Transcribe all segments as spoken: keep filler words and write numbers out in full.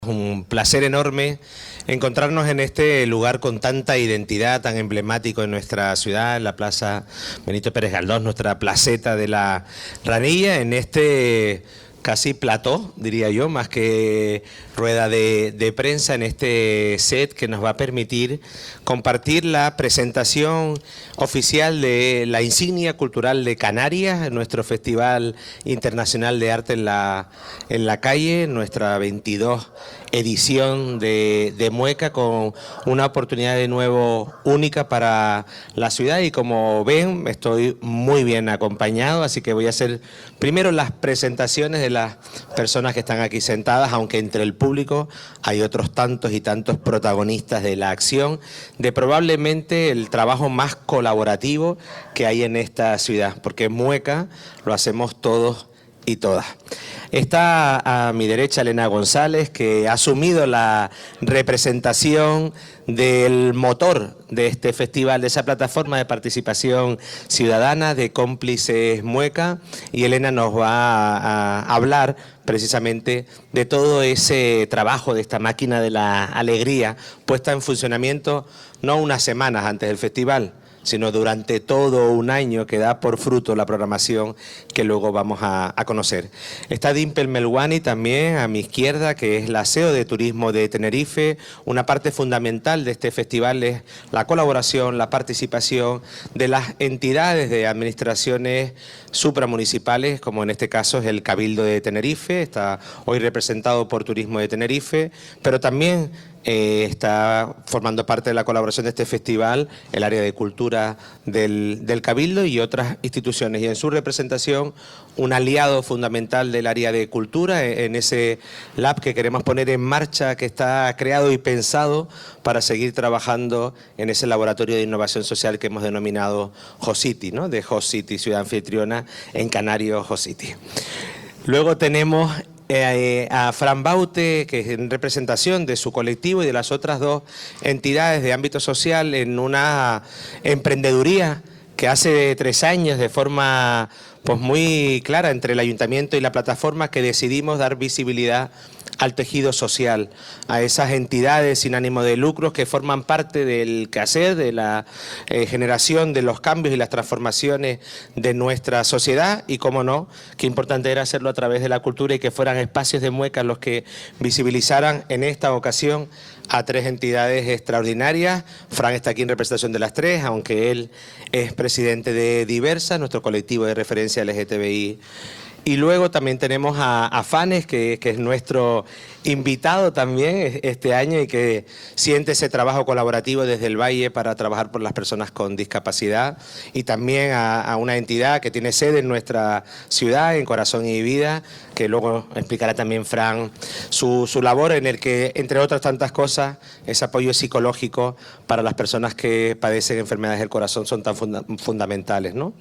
Un placer enorme encontrarnos en este lugar con tanta identidad, tan emblemático en nuestra ciudad, en la Plaza Benito Pérez Galdós, nuestra placeta de la Ranilla, en este casi plató, diría yo, más que rueda de, de prensa, en este set que nos va a permitir compartir la presentación oficial de la insignia cultural de Canarias, nuestro Festival Internacional de Arte en la, en la Calle, nuestra veintidós edición de, de Mueca, con una oportunidad de nuevo única para la ciudad, y como ven estoy muy bien acompañado, así que voy a hacer primero las presentaciones de las personas que están aquí sentadas, aunque entre el público hay otros tantos y tantos protagonistas de la acción, de probablemente el trabajo más colaborativo que hay en esta ciudad, porque Mueca lo hacemos todos y todas. Está a mi derecha Elena González, que ha asumido la representación del motor de este festival, de esa plataforma de participación ciudadana de Cómplices Mueca, y Elena nos va a, a hablar precisamente de todo ese trabajo de esta máquina de la alegría puesta en funcionamiento no unas semanas antes del festival, sino durante todo un año, que da por fruto la programación que luego vamos a, a conocer. Está Dimpel Melwani también a mi izquierda, que es la C E O de Turismo de Tenerife. Una parte fundamental de este festival es la colaboración, la participación de las entidades de administraciones supramunicipales, como en este caso es el Cabildo de Tenerife, está hoy representado por Turismo de Tenerife, pero también Eh, está formando parte de la colaboración de este festival el área de cultura del, del Cabildo y otras instituciones, y en su representación un aliado fundamental del área de cultura en ese lab que queremos poner en marcha, que está creado y pensado para seguir trabajando en ese laboratorio de innovación social que hemos denominado Host City, ¿no? De Host City, ciudad anfitriona en Canarios Host City. Luego tenemos Eh, a Fran Baute, que es en representación de su colectivo y de las otras dos entidades de ámbito social, en una emprendeduría que hace tres años, de forma pues muy clara entre el ayuntamiento y la plataforma, que decidimos dar visibilidad al tejido social, a esas entidades sin ánimo de lucros que forman parte del quehacer, de la eh, generación de los cambios y las transformaciones de nuestra sociedad, y cómo no, qué importante era hacerlo a través de la cultura y que fueran espacios de Mueca los que visibilizaran en esta ocasión a tres entidades extraordinarias. Fran está aquí en representación de las tres, aunque él es presidente de Diversa, nuestro colectivo de referencia L G T B I. Y luego también tenemos a, a Fanes, que, que es nuestro invitado también este año y que siente ese trabajo colaborativo desde el Valle para trabajar por las personas con discapacidad, y también a, a una entidad que tiene sede en nuestra ciudad, en Corazón y Vida, que luego explicará también Fran su, su labor, en el que, entre otras tantas cosas, ese apoyo psicológico para las personas que padecen enfermedades del corazón son tan funda fundamentales, ¿no?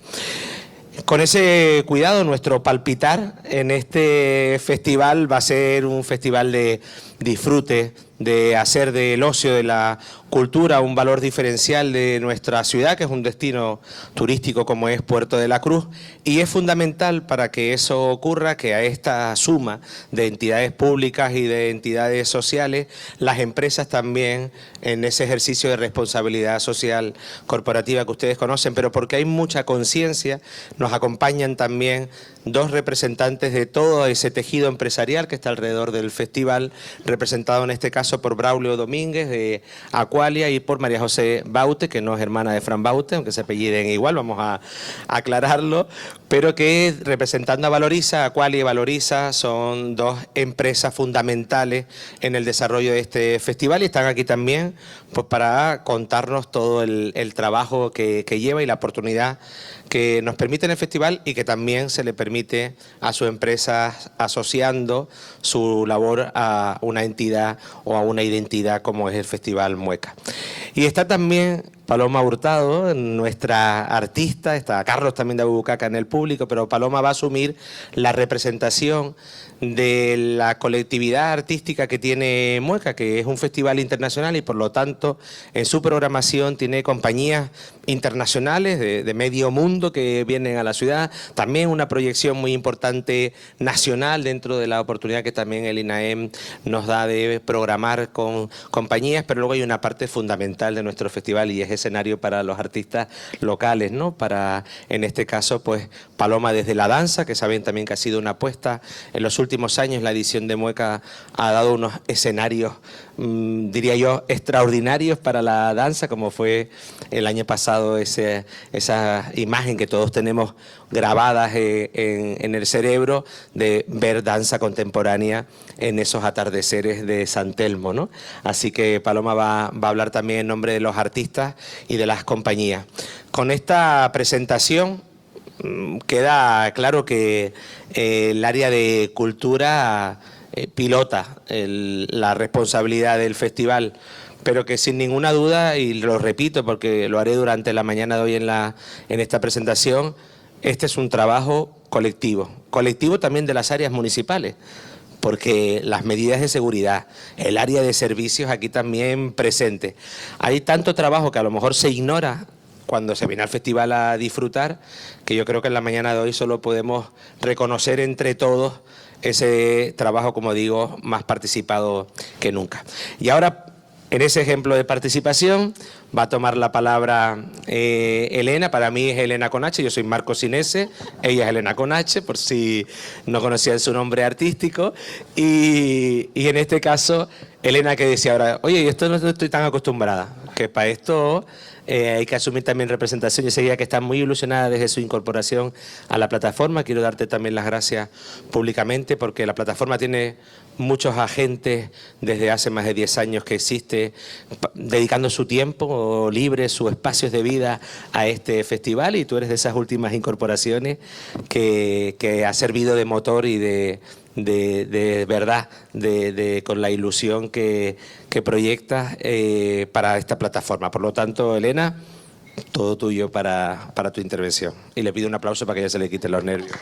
Con ese cuidado, nuestro palpitar en este festival va a ser un festival de disfrute, de hacer del ocio, de la cultura, un valor diferencial de nuestra ciudad, que es un destino turístico como es Puerto de la Cruz, y es fundamental para que eso ocurra que a esta suma de entidades públicas y de entidades sociales, las empresas también, en ese ejercicio de responsabilidad social corporativa que ustedes conocen, pero porque hay mucha conciencia, nos acompañan también dos representantes de todo ese tejido empresarial que está alrededor del festival, representado en este caso por Braulio Domínguez de Aqualia y por María José Baute, que no es hermana de Fran Baute, aunque se apelliden igual, vamos a aclararlo, pero que representando a Valoriza, Aqualia y Valoriza son dos empresas fundamentales en el desarrollo de este festival, y están aquí también pues para contarnos todo el, el trabajo que, que lleva y la oportunidad que nos permite en el festival, y que también se le permite a sus empresas asociando su labor a una entidad o a una identidad como es el Festival Mueca. Y está también Paloma Hurtado, nuestra artista, está Carlos también de Abubucaca en el público, pero Paloma va a asumir la representación de la colectividad artística que tiene Mueca, que es un festival internacional y por lo tanto en su programación tiene compañías internacionales de, de medio mundo que vienen a la ciudad, también una proyección muy importante nacional dentro de la oportunidad que también el INAEM nos da de programar con compañías, pero luego hay una parte fundamental de nuestro festival y es escenario para los artistas locales, ¿no? Para, en este caso, pues Paloma desde la danza, que saben también que ha sido una apuesta en los últimos años. La edición de Mueca ha dado unos escenarios, mmm, diría yo, extraordinarios para la danza, como fue el año pasado ese, esa imagen que todos tenemos grabadas eh, en, en el cerebro de ver danza contemporánea en esos atardeceres de San Telmo, ¿no? Así que Paloma va, va a hablar también en nombre de los artistas y de las compañías. Con esta presentación queda claro que eh, el área de cultura eh, pilota el, la responsabilidad del festival, pero que sin ninguna duda, y lo repito porque lo haré durante la mañana de hoy en, la, en esta presentación, este es un trabajo colectivo, colectivo también de las áreas municipales, porque las medidas de seguridad, el área de servicios aquí también presente. Hay tanto trabajo que a lo mejor se ignora cuando se viene al festival a disfrutar, que yo creo que en la mañana de hoy solo podemos reconocer entre todos ese trabajo, como digo, más participado que nunca. Y ahora, en ese ejemplo de participación, va a tomar la palabra eh, Elena. Para mí es Elena con H, yo soy Marco Sinese, ella es Elena con H, por si no conocían su nombre artístico. Y, y en este caso, Elena que decía ahora, oye, esto no estoy tan acostumbrada, que para esto eh, hay que asumir también representación. Yo seguía que está muy ilusionada desde su incorporación a la plataforma. Quiero darte también las gracias públicamente porque la plataforma tiene muchos agentes desde hace más de diez años que existe, dedicando su tiempo libre, sus espacios de vida a este festival, y tú eres de esas últimas incorporaciones que, que ha servido de motor y de, de, de verdad, de, de, con la ilusión que, que proyectas eh, para esta plataforma. Por lo tanto, Elena, todo tuyo para, para tu intervención. Y le pido un aplauso para que ella se le quiten los nervios.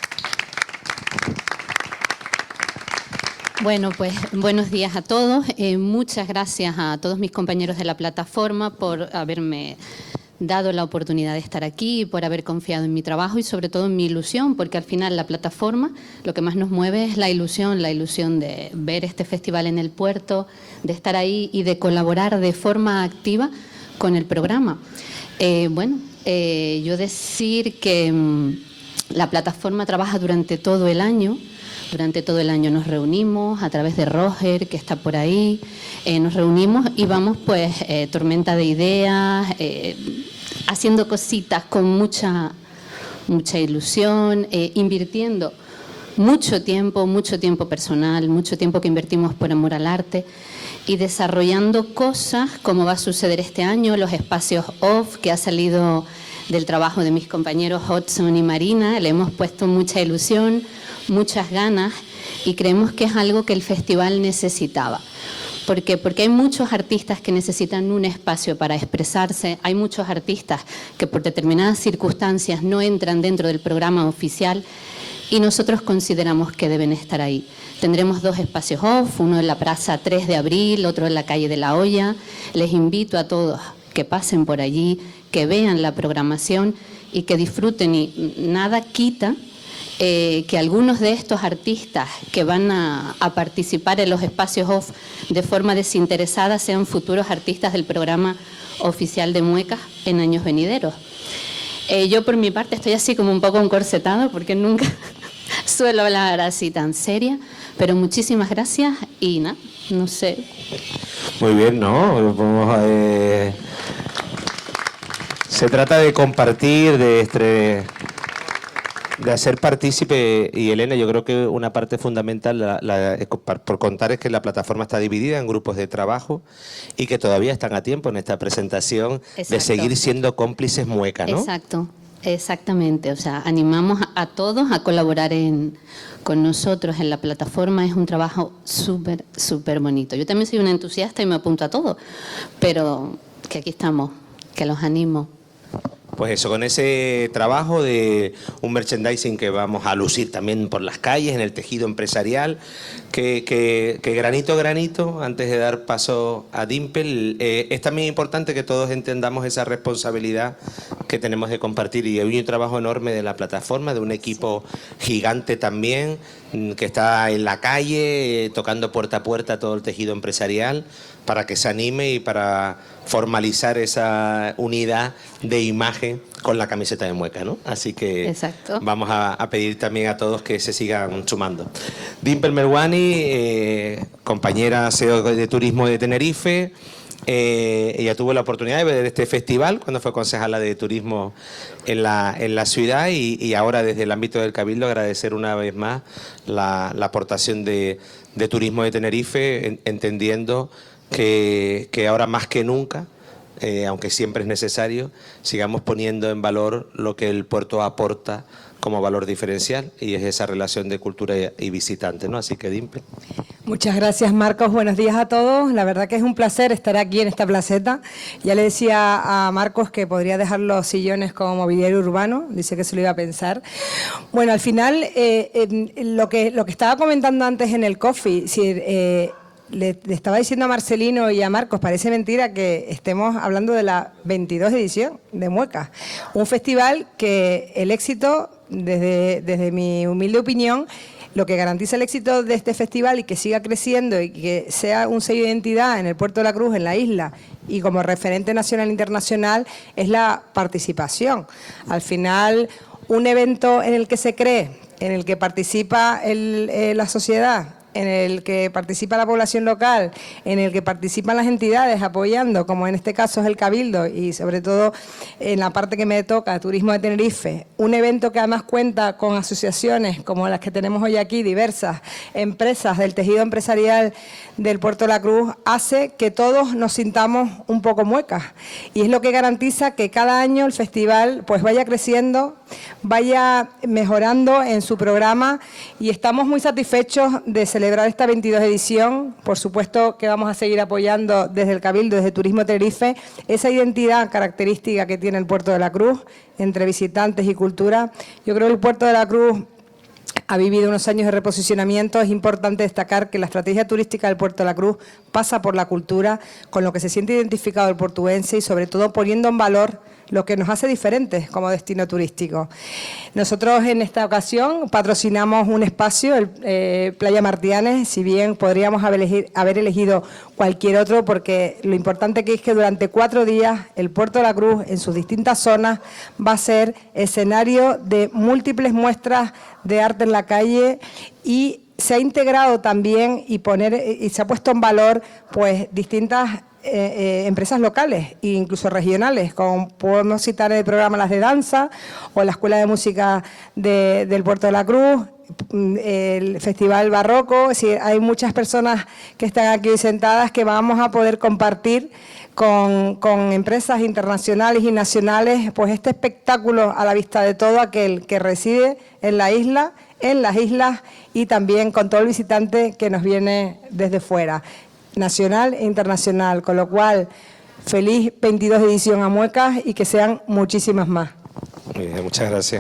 Bueno, pues buenos días a todos. Eh, muchas gracias a todos mis compañeros de la plataforma por haberme dado la oportunidad de estar aquí, por haber confiado en mi trabajo y sobre todo en mi ilusión, porque al final la plataforma lo que más nos mueve es la ilusión, la ilusión de ver este festival en el puerto, de estar ahí y de colaborar de forma activa con el programa. Eh, bueno, eh, yo decir que mmm, la plataforma trabaja durante todo el año. Durante todo el año nos reunimos a través de Roger, que está por ahí, eh, nos reunimos y vamos pues eh, tormenta de ideas, eh, haciendo cositas con mucha, mucha ilusión, eh, invirtiendo mucho tiempo, mucho tiempo personal, mucho tiempo que invertimos por amor al arte y desarrollando cosas como va a suceder este año, los espacios off que ha salido del trabajo de mis compañeros Hudson y Marina, le hemos puesto mucha ilusión, muchas ganas y creemos que es algo que el festival necesitaba. ¿Por qué? Porque hay muchos artistas que necesitan un espacio para expresarse, hay muchos artistas que por determinadas circunstancias no entran dentro del programa oficial y nosotros consideramos que deben estar ahí. Tendremos dos espacios off, uno en la Plaza tres de abril, otro en la calle de La Hoya. Les invito a todos que pasen por allí, que vean la programación y que disfruten y nada quita Eh, que algunos de estos artistas que van a, a participar en los espacios off de forma desinteresada sean futuros artistas del programa oficial de Muecas en años venideros. Eh, yo por mi parte estoy así como un poco encorsetada porque nunca suelo hablar así tan seria, pero muchísimas gracias y nada, no sé. Muy bien, ¿no? Vamos a, eh... Se trata de compartir, de este... de hacer partícipe, y Elena, yo creo que una parte fundamental la, la, por contar es que la plataforma está dividida en grupos de trabajo y que todavía están a tiempo en esta presentación. Exacto. De seguir siendo cómplices Mueca, ¿no? Exacto, exactamente. O sea, animamos a todos a colaborar en, con nosotros en la plataforma. Es un trabajo súper, súper bonito. Yo también soy una entusiasta y me apunto a todo, pero que aquí estamos, que los animo. Pues eso, con ese trabajo de un merchandising que vamos a lucir también por las calles, en el tejido empresarial, que, que, que granito a granito, antes de dar paso a Dimple, eh, es también importante que todos entendamos esa responsabilidad que tenemos de compartir. Y hay un trabajo enorme de la plataforma, de un equipo gigante también, que está en la calle, eh, tocando puerta a puerta todo el tejido empresarial, para que se anime y para formalizar esa unidad de imagen con la camiseta de Mueca, ¿no? Así que Exacto. Vamos a, a pedir también a todos que se sigan sumando. Dimple Merwani, eh, compañera C E O de Turismo de Tenerife, eh, ella tuvo la oportunidad de ver este festival cuando fue concejala de Turismo en la, en la ciudad y, y ahora desde el ámbito del Cabildo agradecer una vez más la, la aportación de, de Turismo de Tenerife, en, entendiendo Que, que ahora más que nunca, eh, aunque siempre es necesario, sigamos poniendo en valor lo que el puerto aporta como valor diferencial, y es esa relación de cultura y visitante, ¿no? Así que, Dimple. Muchas gracias, Marcos. Buenos días a todos. La verdad que es un placer estar aquí en esta placeta. Ya le decía a Marcos que podría dejar los sillones como mobiliario urbano. Dice que se lo iba a pensar. Bueno, al final, eh, eh, lo, que, lo que estaba comentando antes en el coffee, si, eh, Le, le estaba diciendo a Marcelino y a Marcos, parece mentira que estemos hablando de la veintidós edición de Mueca, un festival que el éxito, desde, desde mi humilde opinión, lo que garantiza el éxito de este festival y que siga creciendo y que sea un sello de identidad en el Puerto de la Cruz, en la isla, y como referente nacional e internacional, es la participación. Al final, un evento en el que se cree, en el que participa el, eh, la sociedad, en el que participa la población local, en el que participan las entidades apoyando, como en este caso es el Cabildo, y sobre todo en la parte que me toca, Turismo de Tenerife, un evento que además cuenta con asociaciones como las que tenemos hoy aquí, diversas empresas del tejido empresarial del Puerto de la Cruz, hace que todos nos sintamos un poco muecas, y es lo que garantiza que cada año el festival pues vaya creciendo, vaya mejorando en su programa, y estamos muy satisfechos de celebrar esta veintidós edición. Por supuesto que vamos a seguir apoyando desde el Cabildo, desde Turismo Tenerife, esa identidad característica que tiene el Puerto de la Cruz entre visitantes y cultura. Yo creo que el Puerto de la Cruz ha vivido unos años de reposicionamiento. Es importante destacar que la estrategia turística del Puerto de la Cruz pasa por la cultura, con lo que se siente identificado el portuense y sobre todo poniendo en valor lo que nos hace diferentes como destino turístico. Nosotros en esta ocasión patrocinamos un espacio, el, eh, Playa Martianes, si bien podríamos haber, elegir, haber elegido cualquier otro, porque lo importante que es que durante cuatro días el Puerto de la Cruz en sus distintas zonas va a ser escenario de múltiples muestras de arte en la calle, y se ha integrado también y, poner, y se ha puesto en valor pues distintas Eh, eh, empresas locales e incluso regionales, como podemos citar el programa Las de Danza o la Escuela de Música de, del Puerto de la Cruz, el Festival Barroco. Es decir, hay muchas personas que están aquí sentadas que vamos a poder compartir con, con empresas internacionales y nacionales pues este espectáculo a la vista de todo aquel que reside en la isla, en las islas, y también con todo el visitante que nos viene desde fuera, nacional e internacional, con lo cual feliz veintidós edición a Muecas y que sean muchísimas más. Muy bien, muchas gracias.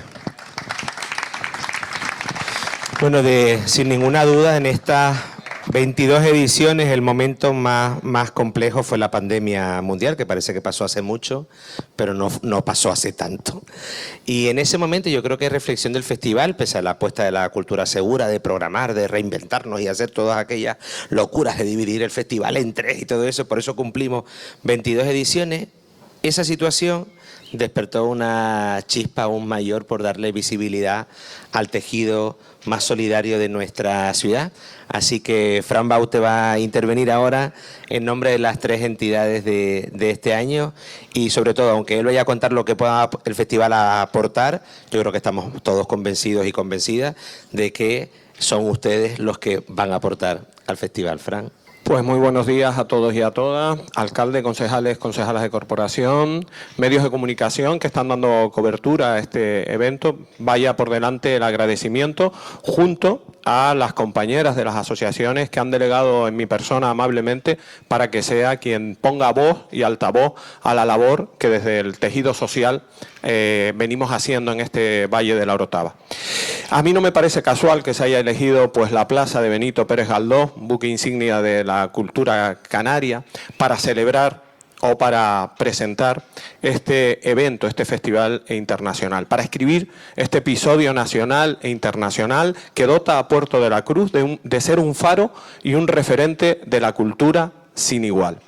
Bueno, de, sin ninguna duda, en estas veintidós ediciones el momento más, más complejo fue la pandemia mundial, que parece que pasó hace mucho, pero no, no pasó hace tanto. Y en ese momento yo creo que reflexión del festival, pese a la apuesta de la cultura segura, de programar, de reinventarnos y hacer todas aquellas locuras de dividir el festival en tres y todo eso, por eso cumplimos veintidós ediciones, esa situación despertó una chispa aún mayor por darle visibilidad al tejido más solidario de nuestra ciudad. Así que Fran Baute va a intervenir ahora en nombre de las tres entidades de, de este año, y sobre todo, aunque él vaya a contar lo que pueda el festival aportar, yo creo que estamos todos convencidos y convencidas de que son ustedes los que van a aportar al festival. Fran. Pues muy buenos días a todos y a todas, alcalde, concejales, concejalas de corporación, medios de comunicación que están dando cobertura a este evento. Vaya por delante el agradecimiento junto a las compañeras de las asociaciones que han delegado en mi persona amablemente para que sea quien ponga voz y altavoz a la labor que desde el tejido social eh, venimos haciendo en este Valle de la Orotava. A mí no me parece casual que se haya elegido pues la plaza de Benito Pérez Galdós, buque insignia de la cultura canaria, para celebrar o para presentar este evento, este festival internacional, para escribir este episodio nacional e internacional que dota a Puerto de la Cruz de, un, de ser un faro y un referente de la cultura sin igual.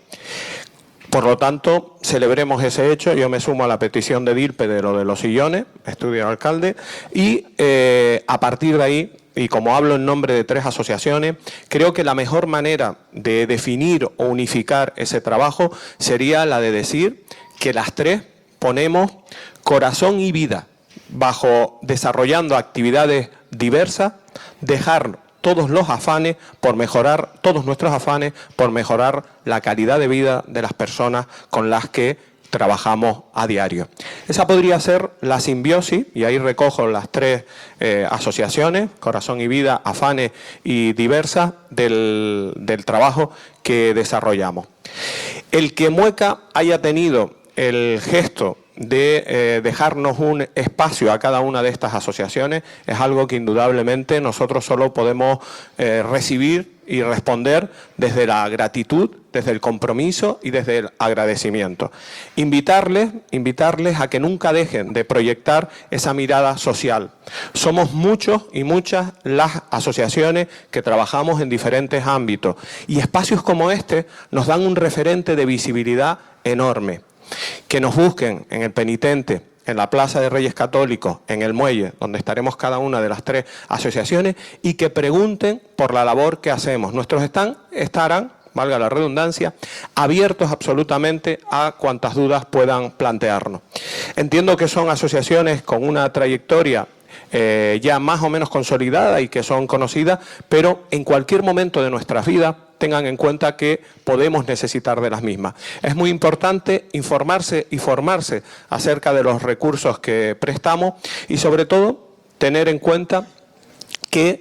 Por lo tanto, celebremos ese hecho. Yo me sumo a la petición de Dirpe de lo de los sillones, estudio alcalde, y eh, a partir de ahí, y como hablo en nombre de tres asociaciones, creo que la mejor manera de definir o unificar ese trabajo sería la de decir que las tres ponemos corazón y vida bajo desarrollando actividades diversas, dejar todos los afanes por mejorar, todos nuestros afanes por mejorar la calidad de vida de las personas con las que trabajamos a diario. Esa podría ser la simbiosis, y ahí recojo las tres eh, asociaciones, Corazón y Vida, Afanes y Diversas, del, del trabajo que desarrollamos. El que Mueca haya tenido el gesto de eh, dejarnos un espacio a cada una de estas asociaciones es algo que indudablemente nosotros solo podemos eh, recibir y responder desde la gratitud, desde el compromiso y desde el agradecimiento. Invitarles, invitarles a que nunca dejen de proyectar esa mirada social. Somos muchos y muchas las asociaciones que trabajamos en diferentes ámbitos y espacios como este nos dan un referente de visibilidad enorme. Que nos busquen en el Penitente, en la Plaza de Reyes Católicos, en el Muelle, donde estaremos cada una de las tres asociaciones, y que pregunten por la labor que hacemos. Nuestros están, estarán, valga la redundancia, abiertos absolutamente a cuantas dudas puedan plantearnos. Entiendo que son asociaciones con una trayectoria eh, ya más o menos consolidada y que son conocidas, pero en cualquier momento de nuestras vidas tengan en cuenta que podemos necesitar de las mismas. Es muy importante informarse y formarse acerca de los recursos que prestamos y sobre todo tener en cuenta que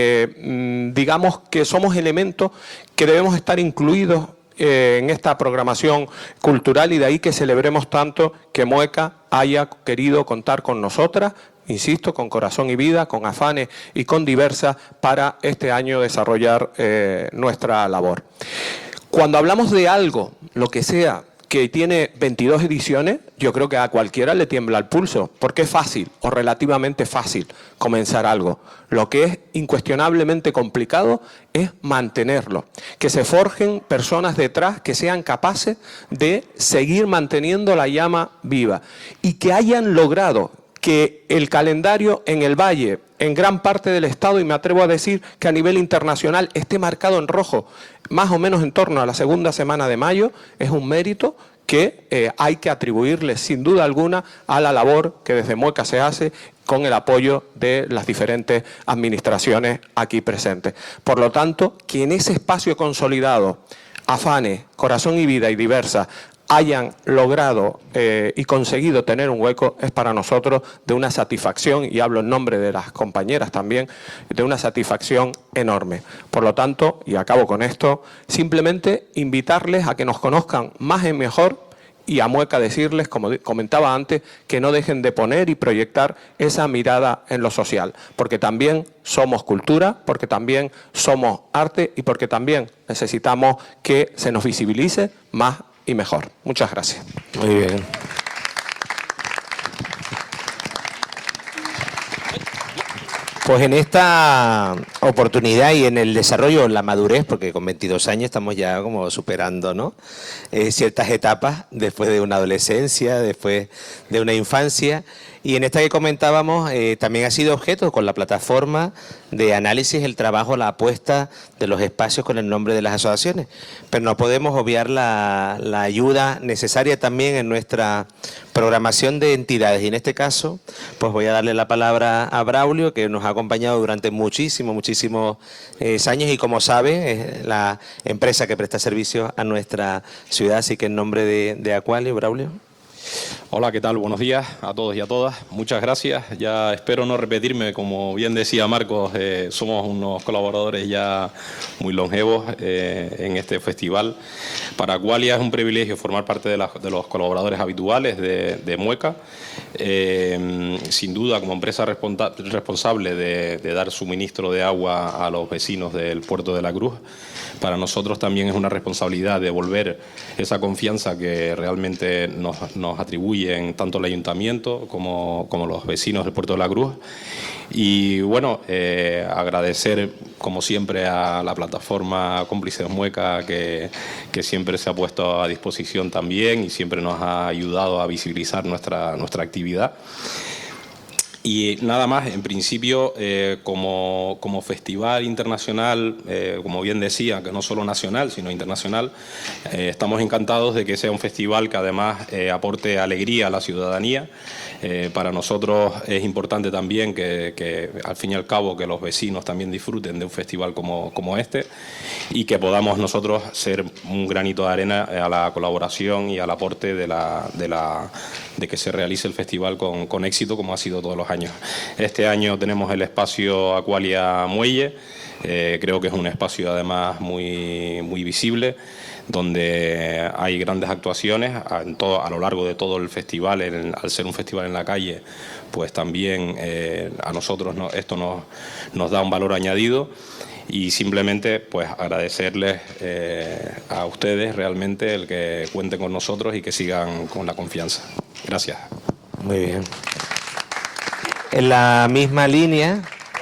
eh, digamos que somos elementos que debemos estar incluidos eh, en esta programación cultural y de ahí que celebremos tanto que Mueca haya querido contar con nosotras, insisto, con Corazón y Vida, con Afanes y con Diversas para este año desarrollar eh, nuestra labor. Cuando hablamos de algo, lo que sea, que tiene veintidós ediciones, yo creo que a cualquiera le tiembla el pulso, porque es fácil o relativamente fácil comenzar algo. Lo que es incuestionablemente complicado es mantenerlo, que se forjen personas detrás que sean capaces de seguir manteniendo la llama viva y que hayan logrado que el calendario en el Valle, en gran parte del Estado, y me atrevo a decir que a nivel internacional esté marcado en rojo, más o menos en torno a la segunda semana de mayo, es un mérito que eh, hay que atribuirle sin duda alguna a la labor que desde Mueca se hace con el apoyo de las diferentes administraciones aquí presentes. Por lo tanto, que en ese espacio consolidado, Afanes, Corazón y Vida y Diversas, hayan logrado eh, y conseguido tener un hueco es para nosotros de una satisfacción, y hablo en nombre de las compañeras también, de una satisfacción enorme. Por lo tanto, y acabo con esto, simplemente invitarles a que nos conozcan más y mejor y a Mueca decirles, como comentaba antes, que no dejen de poner y proyectar esa mirada en lo social, porque también somos cultura, porque también somos arte y porque también necesitamos que se nos visibilice más y mejor. Muchas gracias. Muy bien. Pues en esta oportunidad y en el desarrollo, la madurez, porque con veintidós años estamos ya como superando, ¿no? Eh, ciertas etapas después de una adolescencia, después de una infancia. Y en esta que comentábamos eh, también ha sido objeto con la plataforma de análisis, el trabajo, la apuesta de los espacios con el nombre de las asociaciones. Pero no podemos obviar la, la ayuda necesaria también en nuestra programación de entidades. Y en este caso, pues voy a darle la palabra a Braulio, que nos ha acompañado durante muchísimos, muchísimos eh, años y como saben, es la empresa que presta servicios a nuestra ciudad. Así que en nombre de, de Aqualio, Braulio. Hola, ¿qué tal? Buenos días a todos y a todas. Muchas gracias. Ya espero no repetirme, como bien decía Marcos, eh, somos unos colaboradores ya muy longevos eh, en este festival. Para Aqualia es un privilegio formar parte de, la, de los colaboradores habituales de, de Mueca. Eh, sin duda, como empresa responsa responsable de, de dar suministro de agua a los vecinos del Puerto de la Cruz, para nosotros también es una responsabilidad devolver esa confianza que realmente nos, nos atribuyen tanto el ayuntamiento como, como los vecinos del Puerto de la Cruz. Y bueno, eh, agradecer como siempre a la plataforma Cómplices Mueca que, que siempre se ha puesto a disposición también y siempre nos ha ayudado a visibilizar nuestra, nuestra actividad. Y nada más, en principio, eh, como, como festival internacional, eh, como bien decía, que no solo nacional, sino internacional, eh, estamos encantados de que sea un festival que además eh, aporte alegría a la ciudadanía. Eh, para nosotros es importante también que, que, al fin y al cabo, que los vecinos también disfruten de un festival como, como este y que podamos nosotros ser un granito de arena a la colaboración y al aporte de, la, de, la, de que se realice el festival con, con éxito, como ha sido todos los años. Este año tenemos el espacio Aqualia Muelle, eh, creo que es un espacio además muy, muy visible, donde hay grandes actuaciones a, en todo, a lo largo de todo el festival. En, al ser un festival en la calle, pues también eh, a nosotros no, esto nos, nos da un valor añadido. Y simplemente pues agradecerles eh, a ustedes realmente el que cuenten con nosotros y que sigan con la confianza. Gracias. Muy bien. En la misma línea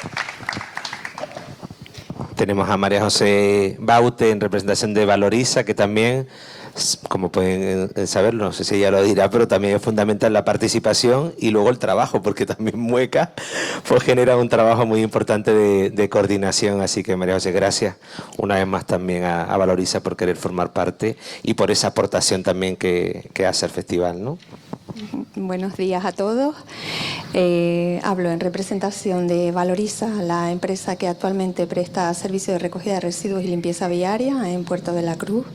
tenemos a María José Baute en representación de Valoriza, que también, como pueden saberlo, no sé si ella lo dirá, pero también es fundamental la participación y luego el trabajo, porque también Mueca pues genera un trabajo muy importante de, de coordinación. Así que, María José, gracias una vez más también a, a Valoriza por querer formar parte y por esa aportación también que, que hace el festival, ¿no? Buenos días a todos. Eh, hablo en representación de Valoriza, la empresa que actualmente presta servicio de recogida de residuos y limpieza viaria en Puerto de la Cruz.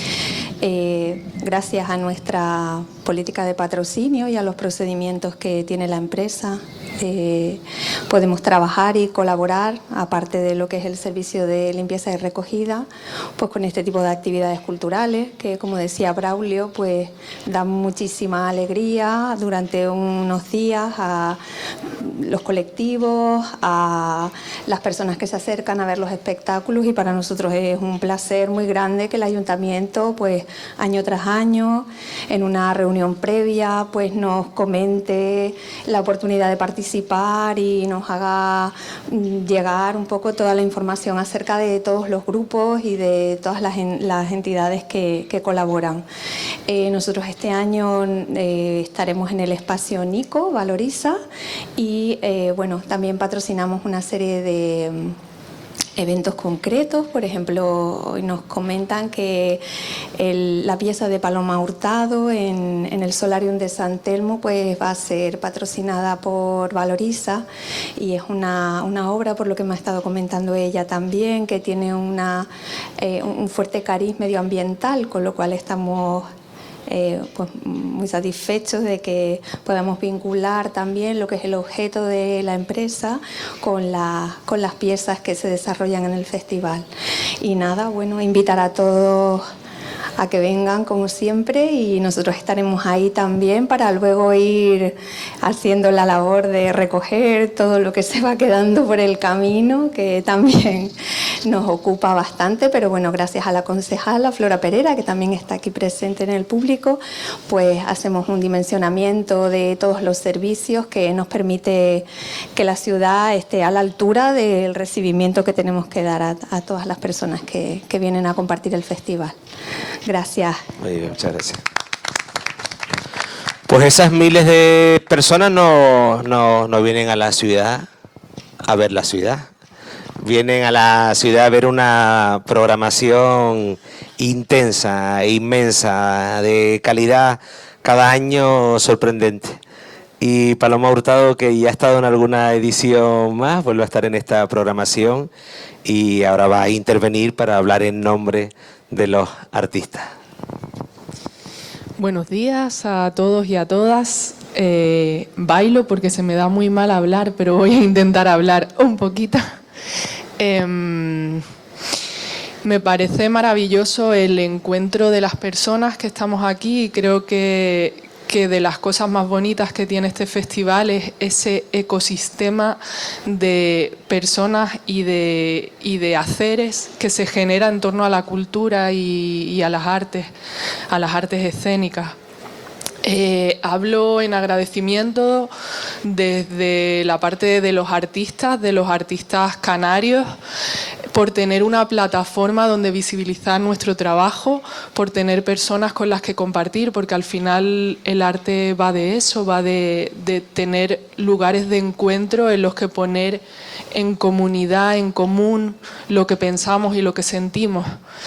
Eh, gracias a nuestra política de patrocinio y a los procedimientos que tiene la empresa, eh, podemos trabajar y colaborar, aparte de lo que es el servicio de limpieza y recogida, pues con este tipo de actividades culturales que, como decía Braulio, pues dan muchísima alegría durante unos días a los colectivos, a las personas que se acercan a ver los espectáculos, y para nosotros es un placer muy grande que el ayuntamiento, pues año tras año, en una reunión previa, pues nos comente la oportunidad de participar y nos haga llegar un poco toda la información acerca de todos los grupos y de todas las, las entidades que, que colaboran. Eh, nosotros este año eh, estaremos en el espacio Nico, Valoriza, y eh, bueno, también patrocinamos una serie de eventos concretos. Por ejemplo, hoy nos comentan que el, la pieza de Paloma Hurtado en, en el Solarium de San Telmo pues va a ser patrocinada por Valoriza, y es una, una obra, por lo que me ha estado comentando ella también, que tiene una, eh, un fuerte cariz medioambiental, con lo cual estamos Eh, pues muy satisfechos de que podamos vincular también lo que es el objeto de la empresa con, la, con las piezas que se desarrollan en el festival. Y nada, bueno, invitar a todos a que vengan como siempre, y nosotros estaremos ahí también para luego ir haciendo la labor de recoger todo lo que se va quedando por el camino, que también nos ocupa bastante. Pero bueno, gracias a la concejala Flora Pereira, que también está aquí presente en el público, pues hacemos un dimensionamiento de todos los servicios que nos permite que la ciudad esté a la altura del recibimiento que tenemos que dar a, a todas las personas que, que vienen a compartir el festival. Gracias. Muy bien, muchas gracias. Pues esas miles de personas no, no, no vienen a la ciudad a ver la ciudad. Vienen a la ciudad a ver una programación intensa, inmensa, de calidad, cada año sorprendente. Y Paloma Hurtado, que ya ha estado en alguna edición más, vuelve a estar en esta programación y ahora va a intervenir para hablar en nombre de los artistas. Buenos días a todos y a todas. Eh, bailo porque se me da muy mal hablar, pero voy a intentar hablar un poquito. Eh, me parece maravilloso el encuentro de las personas que estamos aquí y creo que, que de las cosas más bonitas que tiene este festival es ese ecosistema de personas y de, y de haceres que se genera en torno a la cultura y, y a las artes, a las artes escénicas. Eh, hablo en agradecimiento desde la parte de los artistas, de los artistas canarios, por tener una plataforma donde visibilizar nuestro trabajo, por tener personas con las que compartir, porque al final el arte va de eso, va de, de tener lugares de encuentro en los que poner en comunidad, en común, lo que pensamos y lo que sentimos.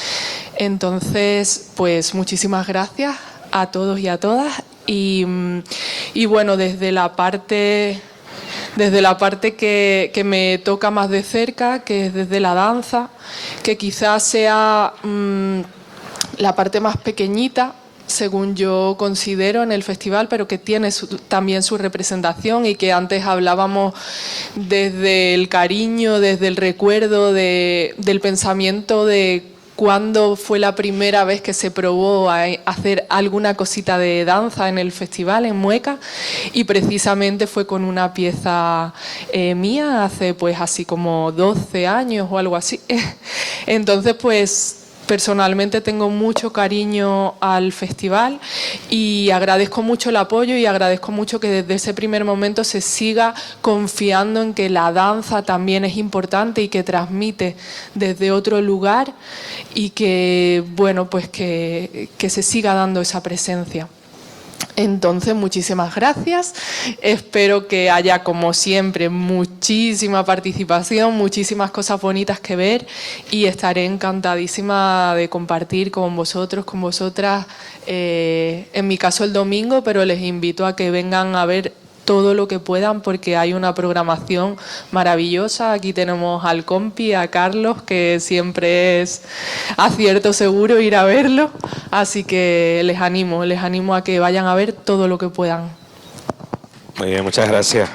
Entonces, pues muchísimas gracias a todos y a todas. Y, y bueno, desde la parte... Desde la parte que, que me toca más de cerca, que es desde la danza, que quizás sea mmm, la parte más pequeñita, según yo considero, en el festival, pero que tiene su, también su representación y que antes hablábamos desde el cariño, desde el recuerdo, de, del pensamiento de cuándo fue la primera vez que se probó a hacer alguna cosita de danza en el festival, en Mueca, y precisamente fue con una pieza eh, mía hace pues así como doce años o algo así. Entonces pues personalmente tengo mucho cariño al festival y agradezco mucho el apoyo y agradezco mucho que desde ese primer momento se siga confiando en que la danza también es importante y que transmite desde otro lugar y que, bueno, pues que, que se siga dando esa presencia. Entonces, muchísimas gracias. Espero que haya, como siempre, muchísima participación, muchísimas cosas bonitas que ver y estaré encantadísima de compartir con vosotros, con vosotras, eh, en mi caso el domingo, pero les invito a que vengan a ver todo lo que puedan porque hay una programación maravillosa. Aquí tenemos al compi, a Carlos, que siempre es acierto seguro ir a verlo. Así que les animo, les animo a que vayan a ver todo lo que puedan. Muy bien, muchas gracias.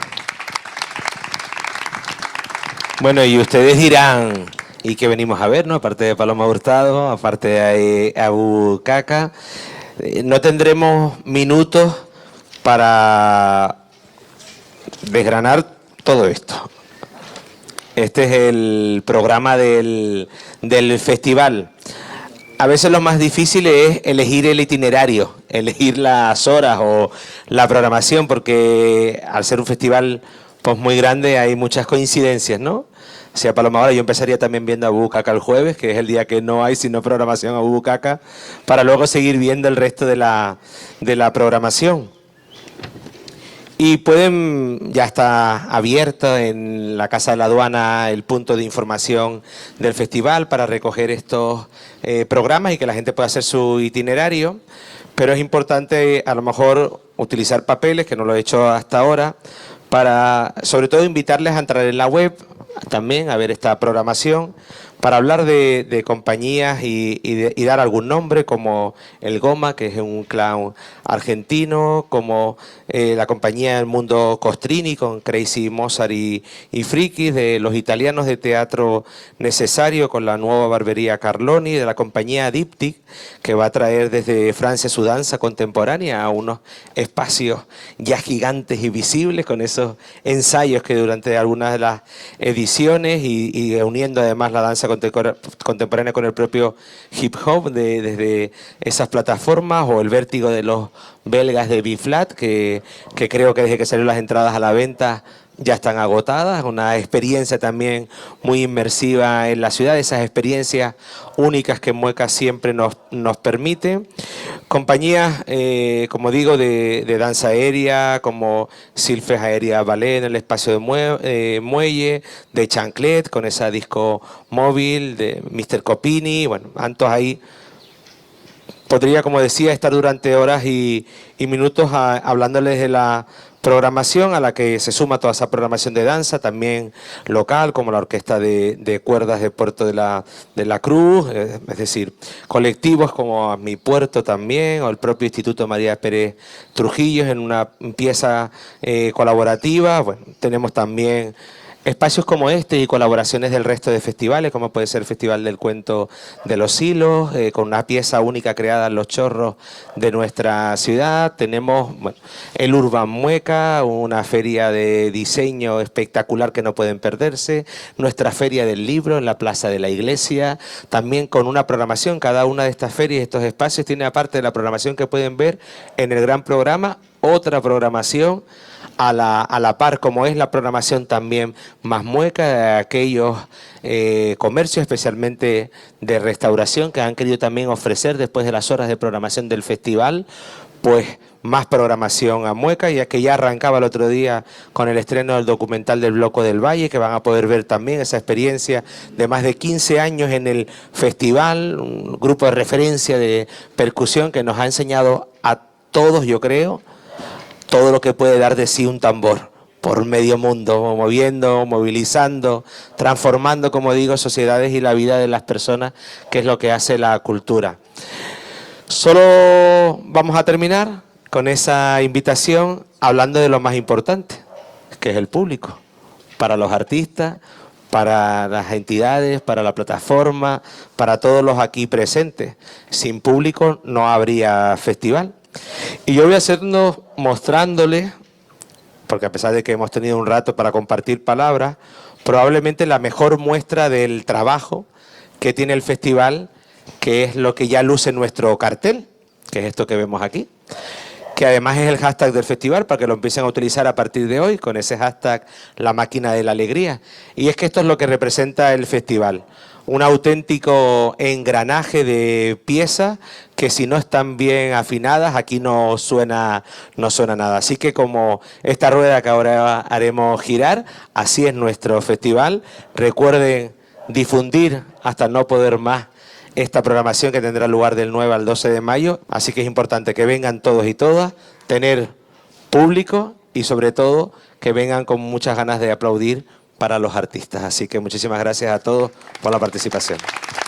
Bueno, y ustedes dirán, ¿y qué venimos a ver, no? Aparte de Paloma Hurtado, aparte de Abu Kaka, no tendremos minutos para desgranar todo esto. Este es el programa del, del festival. A veces lo más difícil es elegir el itinerario, elegir las horas o la programación, porque al ser un festival pues muy grande hay muchas coincidencias, ¿no? O sea, Paloma, ahora yo empezaría también viendo a Abu Kaka el jueves, que es el día que no hay sino programación a Abu Kaka, para luego seguir viendo el resto de la, de la programación. Y pueden, ya está abierto en la Casa de la Aduana el punto de información del festival para recoger estos eh, programas y que la gente pueda hacer su itinerario. Pero es importante a lo mejor utilizar papeles, que no lo he hecho hasta ahora, para sobre todo invitarles a entrar en la web también a ver esta programación, para hablar de, de compañías y, y, de, y dar algún nombre, como El Goma, que es un clown argentino, como eh, la compañía El Mundo Costrini, con Crazy Mozart y, y Friki, de los italianos de Teatro Necesario, con la nueva barbería Carloni, de la compañía Diptyque, que va a traer desde Francia su danza contemporánea a unos espacios ya gigantes y visibles, con esos ensayos que durante algunas de las ediciones y, y uniendo además la danza contemporánea con el propio hip hop de, desde esas plataformas, o el vértigo de los belgas de B-Flat, que, que creo que desde que salieron las entradas a la venta ya están agotadas. Una experiencia también muy inmersiva en la ciudad, esas experiencias únicas que Mueca siempre nos, nos permite. Compañías, eh, como digo, de, de danza aérea, como Silfes Aérea Ballet en el espacio de mue, eh, Muelle, de Chanclet, con esa disco móvil, de mister Copini, bueno, tantos ahí. Podría, como decía, estar durante horas y, y minutos a, hablándoles de la programación a la que se suma toda esa programación de danza, también local, como la Orquesta de, de Cuerdas de Puerto de la, de la Cruz, eh, es decir, colectivos como Mi Puerto también, o el propio Instituto María Pérez Trujillo en una pieza eh, colaborativa. Bueno, tenemos también espacios como este y colaboraciones del resto de festivales, como puede ser el Festival del Cuento de los Hilos, eh, con una pieza única creada en Los Chorros de nuestra ciudad. Tenemos bueno, el Urban Mueca, una feria de diseño espectacular que no pueden perderse, nuestra Feria del Libro en la Plaza de la Iglesia, también con una programación. Cada una de estas ferias, estos espacios, tiene aparte de la programación que pueden ver en el gran programa, otra programación a la, a la par, como es la programación también más mueca de aquellos eh, comercios, especialmente de restauración, que han querido también ofrecer después de las horas de programación del festival, pues más programación a mueca, ya que ya arrancaba el otro día con el estreno del documental del Bloco del Valle, que van a poder ver también esa experiencia de más de quince años en el festival, un grupo de referencia de percusión que nos ha enseñado a todos, yo creo, todo lo que puede dar de sí un tambor por medio mundo, moviendo, movilizando, transformando, como digo, sociedades y la vida de las personas, que es lo que hace la cultura. Solo vamos a terminar con esa invitación hablando de lo más importante, que es el público, para los artistas, para las entidades, para la plataforma, para todos los aquí presentes. Sin público no habría festival. Y yo voy a hacernos mostrándoles, porque a pesar de que hemos tenido un rato para compartir palabras, probablemente la mejor muestra del trabajo que tiene el festival, que es lo que ya luce nuestro cartel, que es esto que vemos aquí, que además es el hashtag del festival, para que lo empiecen a utilizar a partir de hoy, con ese hashtag La Máquina de la Alegría. Y es que esto es lo que representa el festival. Un auténtico engranaje de piezas que si no están bien afinadas aquí no suena, no suena nada. Así que como esta rueda que ahora haremos girar, así es nuestro festival. Recuerden difundir hasta no poder más esta programación que tendrá lugar del nueve al doce de mayo. Así que es importante que vengan todos y todas, tener público y sobre todo que vengan con muchas ganas de aplaudir para los artistas. Así que muchísimas gracias a todos por la participación.